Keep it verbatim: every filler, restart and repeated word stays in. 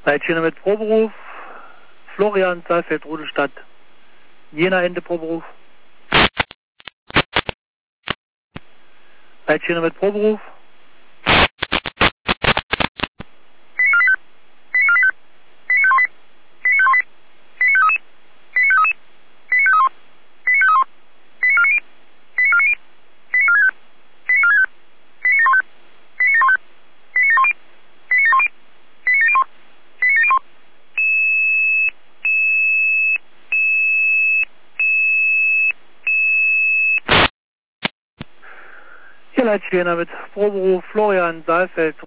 Leitstelle mit Proberuf, Florian Saalfeld, Rudelstadt, Jena Ende Proberuf. Leitstelle mit Proberuf. Hier Leitstelle mit Proberuf, Florian Saalfeld.